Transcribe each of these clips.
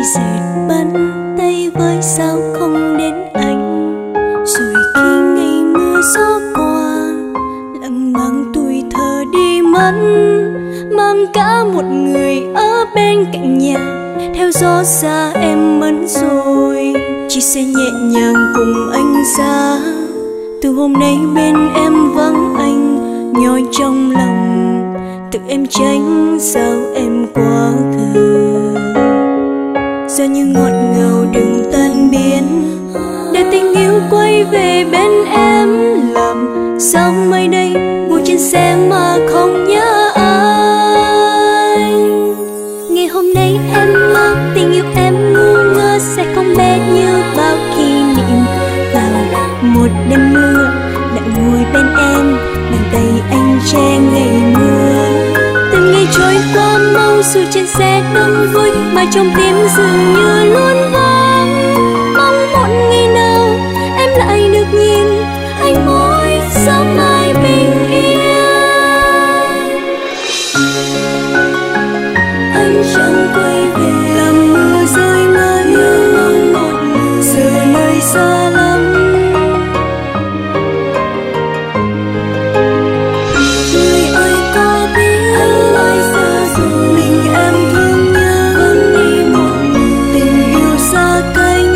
dệt bắn tay với sao không đến anh. Rồi khi ngày mưa gió qua, lặng mang tuổi thơ đi mất, mang cả một người ở bên cạnh nhà. Theo gió xa em mất rồi, chỉ sẽ nhẹ nhàng cùng anh ra. Từ hôm nay bên em vắng anh, nhói trong lòng tự em tránh sao em quá khứ. Giờ như ngọt ngào đừng tan biến, để tình yêu quay về bên em. Làm sao mai đây ngồi trên xe mà không nhớ anh. Ngày hôm nay em mơ tình yêu em ngu ngơ sẽ không bé như bao kỷ niệm. Vào một đêm mưa lại ngồi bên em, bàn tay anh che ngày mưa. Từng ngày trôi qua mau dù trên xe đông vui, mà trong tim dường như luôn vắng. Mong một ngày nào em lại được nhìn anh mỗi sớm mai bình yên. Anh chẳng quay về, làm mưa rơi ngỡ như mong một người giờ nơi xa lắm. Người ơi có biết anh ơi giờ rồi mình em thương nhớ vẫn đi một mình, tình yêu xa cánh.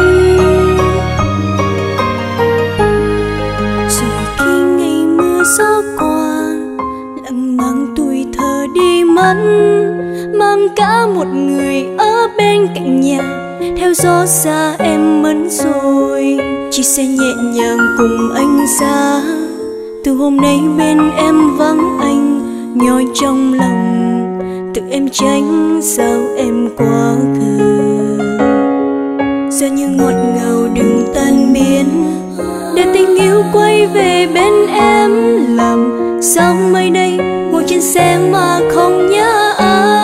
Rồi khi ngày mưa gió qua, lặng mang tuổi thơ đi mất, mang cả một người ở bên cạnh nhà. Theo gió xa em mất rồi, chỉ sẽ nhẹ nhàng cùng anh ra. Từ hôm nay bên em vắng anh, nhói trong lòng tự em tránh sao em quá khứ. Giờ như ngọt ngào đừng tan biến, để tình yêu quay về bên em. Làm sao mai đây ngồi trên xe mà không nhớ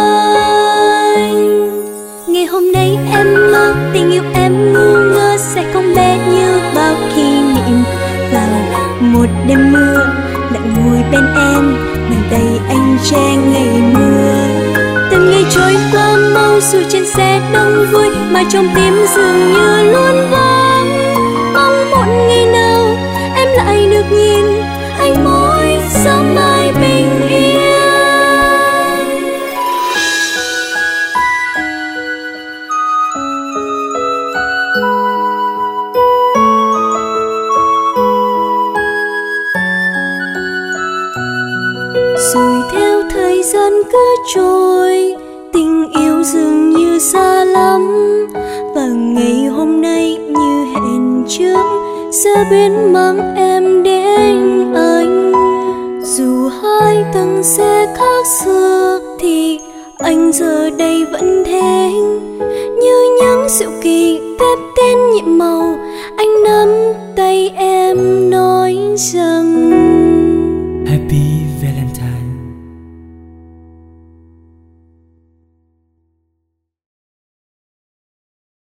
anh. Ngày hôm nay em mơ tình yêu em ngu ngơ sẽ không bé như bao kỷ niệm. Vào một đêm mưa lại ngồi bên em, bàn tay anh che ngày mưa. Từng ngày trôi qua mau dù trên xe đông vui, mà trong tim dường như luôn vắng. Mong một ngày nào em lại được nhìn anh mỗi sớm mai bình yên. Rồi theo thời gian cứ trôi, tình yêu dường như xa lắm. Và ngày hôm nay như hẹn trước, sẽ biến mang em đến anh. Dù hai tầng xe khác xưa, thì anh giờ đây vẫn thế. Như những diệu kỳ phép tên nhiệm màu, anh nắm tay em nói rằng